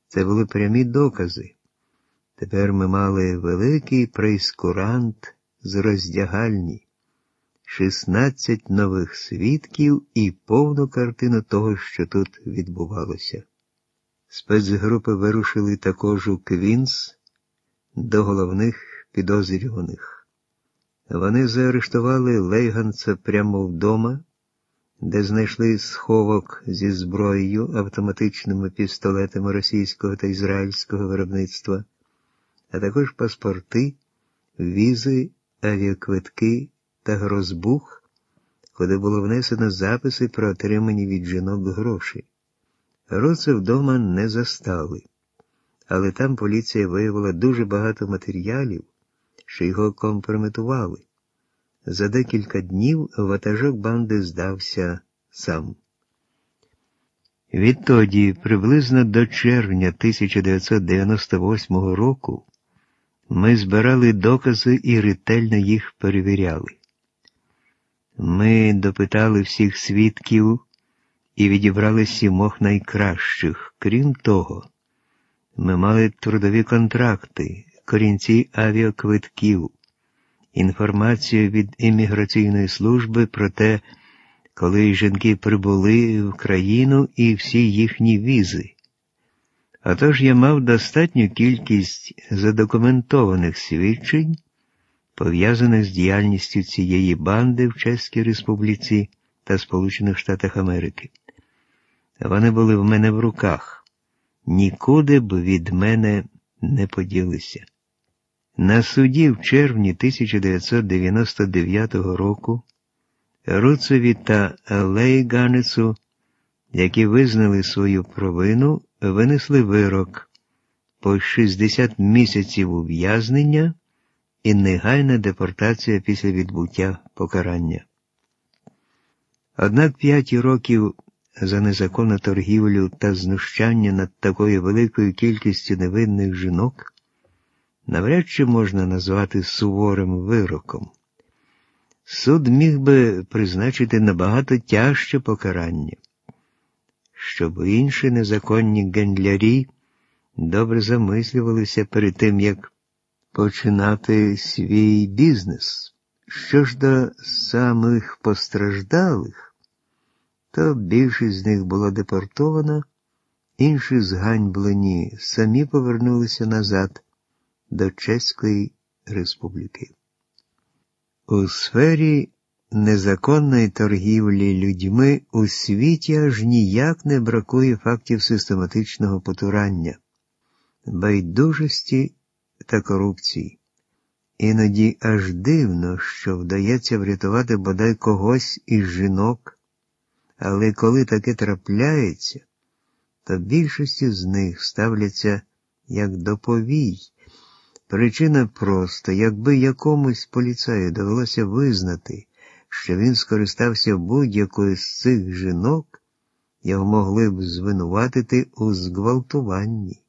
Це були прямі докази. Тепер ми мали великий прейскурант з роздягальні, 16 нових свідків і повну картину того, що тут відбувалося. Спецгрупи вирушили також у Квінс до головних підозрюваних. Вони заарештували Лейганца прямо вдома, де знайшли сховок зі зброєю, автоматичними пістолетами російського та ізраїльського виробництва, а також паспорти, візи, авіаквитки та грозбух, куди було внесено записи про отримані від жінок гроші. Руца вдома не застали, але там поліція виявила дуже багато матеріалів, що його компрометували. За декілька днів ватажок банди здався сам. Відтоді, приблизно до червня 1998 року, ми збирали докази і ретельно їх перевіряли. Ми допитали всіх свідків і відібрали 7 найкращих. Крім того, ми мали трудові контракти, корінці авіаквитків, інформацію від імміграційної служби про те, коли жінки прибули в країну і всі їхні візи. Отож я мав достатню кількість задокументованих свідчень, пов'язаних з діяльністю цієї банди в Чеській Республіці та Сполучених Штатах Америки. Вони були в мене в руках, нікуди б від мене не поділися. На суді в червні 1999 року Руцеві та Лейганецу, які визнали свою провину, винесли вирок по 60 місяців ув'язнення і негайна депортація після відбуття покарання. Однак 5 років за незаконну торгівлю та знущання над такою великою кількістю невинних жінок навряд чи можна назвати суворим вироком. Суд міг би призначити набагато тяжче покарання, щоб інші незаконні гандлярі добре замислювалися перед тим, як починати свій бізнес. Що ж до самих постраждалих, то більшість з них була депортована, інші зганьблені самі повернулися назад до Чеської Республіки. У сфері незаконної торгівлі людьми у світі аж ніяк не бракує фактів систематичного потурання, байдужості та корупції. Іноді аж дивно, що вдається врятувати бодай когось із жінок, але коли таке трапляється, то більшості з них ставляться як до повій. Причина проста: якби якомусь поліцаю довелося визнати, що він скористався будь-якою з цих жінок, його могли б звинуватити у зґвалтуванні.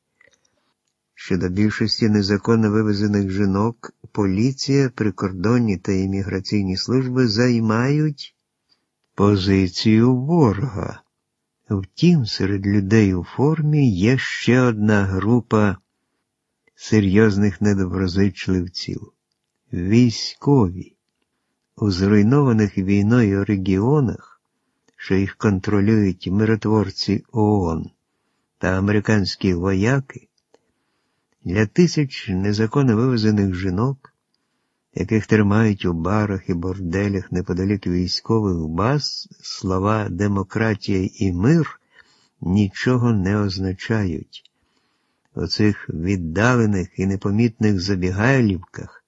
Щодо більшості незаконно вивезених жінок, поліція, прикордонні та імміграційні служби займають позицію ворога. Втім, серед людей у формі є ще одна група серйозних недоброзичливців – військові. У зруйнованих війною регіонах, що їх контролюють миротворці ООН та американські вояки, для тисяч незаконно вивезених жінок, яких тримають у барах і борделях неподалік військових баз, слова «демократія» і «мир» нічого не означають. У цих віддалених і непомітних забігайлівках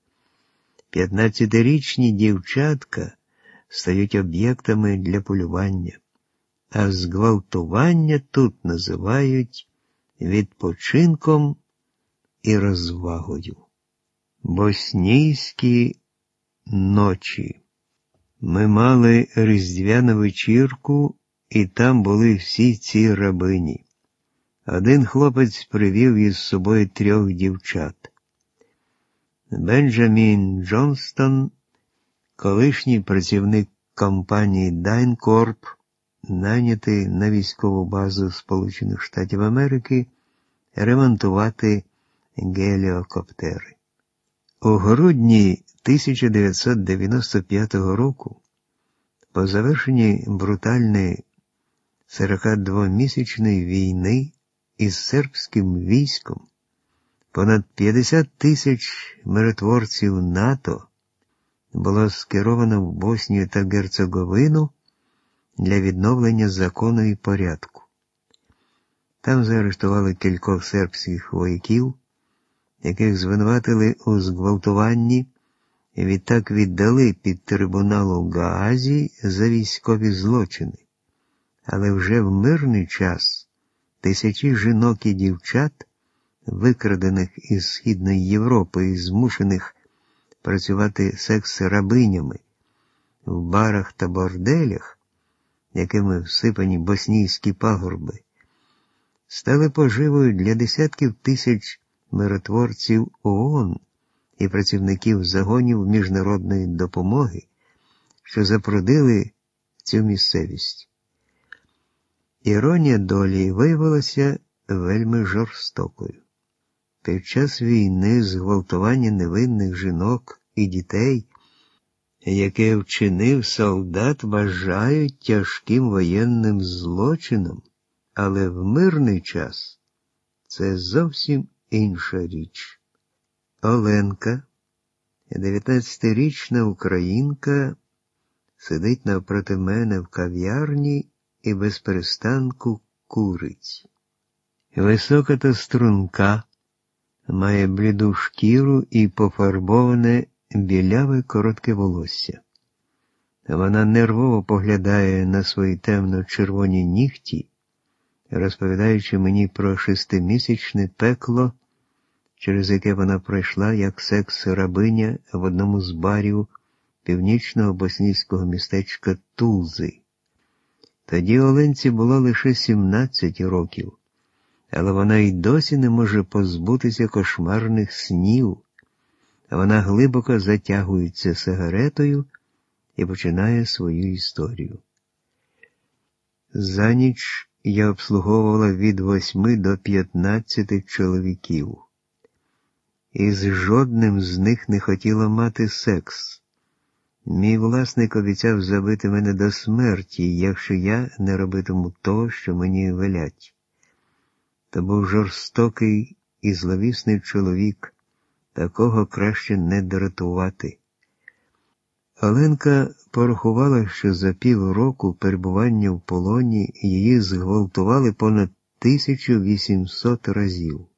15-річні дівчатка стають об'єктами для полювання, а зґвалтування тут називають відпочинком і розвагою. Боснійські ночі. Ми мали різдвяну вечірку, і там були всі ці рабині. Один хлопець привів із собою 3 дівчат. Бенджамін Джонстон, колишній працівник компанії DynCorp, найнятий на військову базу Сполучених Штатів Америки, ремонтувати геліокоптери. У грудні 1995 року, по завершенні брутальної 42-місячної війни із сербським військом, понад 50 тисяч миротворців НАТО було скеровано в Боснію та Герцеговину для відновлення закону і порядку. Там заарештували кількох сербських вояків, яких звинуватили у зґвалтуванні і відтак віддали під трибунал у Гаазі за військові злочини. Але вже в мирний час тисячі жінок і дівчат, викрадених із Східної Європи і змушених працювати секс-рабинями в барах та борделях, якими всипані боснійські пагорби, стали поживою для десятків тисяч миротворців ООН і працівників загонів міжнародної допомоги, що запрудили цю місцевість. Іронія долі виявилася вельми жорстокою. Під час війни зґвалтування невинних жінок і дітей, яке вчинив солдат, вважають тяжким воєнним злочином, але в мирний час це зовсім інша річ. Оленка, 19-річна українка, сидить навпроти мене в кав'ярні і без перестанку курить. Висока та струнка, має бліду шкіру і пофарбоване біляве коротке волосся. Вона нервово поглядає на свої темно-червоні нігті, розповідаючи мені про 6-місячне пекло, через яке вона пройшла як секс-рабиня в одному з барів північного боснійського містечка Тулзи. Тоді Оленці було лише 17 років, але вона й досі не може позбутися кошмарних снів. Вона глибоко затягується сигаретою і починає свою історію. За ніч я обслуговувала від 8 до 15 чоловіків. І з жодним з них не хотіла мати секс. Мій власник обіцяв забити мене до смерті, якщо я не робитиму того, що мені велять. То був жорстокий і зловісний чоловік, такого краще не дратувати. Оленка порахувала, що за півроку перебування в полоні її зґвалтували понад 1800 разів.